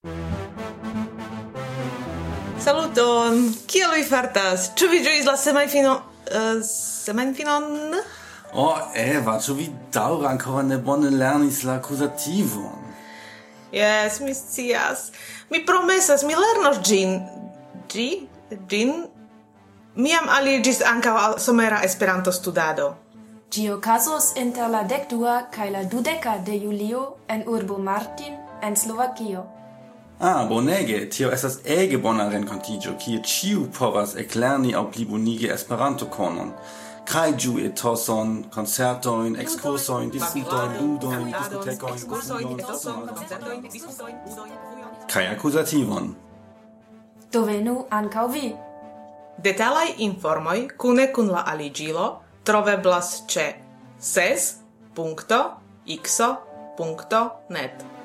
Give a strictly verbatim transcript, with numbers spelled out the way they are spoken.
Saluton! Kiel vi fartas? Ĉu vi ĝuis la semajfino... Uh, semajfinon? Oh, Eva, ĉu vi daŭre ankoraŭ ne bone lernis la akuzativon? Yes, mi scias. Mi promesas, mi lernos ĝin. Ĝi? Ĝin? Mi jam aliĝis ankaŭ al somera Esperanto-studado. Ĝi okazos inter la dekdua kaj la dudeka de julio en urbo Martin en Slovakio. Ah, bonege, tio estas ege bona renkontiĝo, kie ĉiu povas eklerni aŭ plibonigi Esperanto-konon. Kaj ĝui etoson, koncertojn, ekskursojn, diskutojn, ludojn, diskotekojn, kaj akuzativon. Do venu ankaŭ vi. Detalaj informoj kune kun la aliĝilo troveblas ĉe ses punkto ikso punkto net.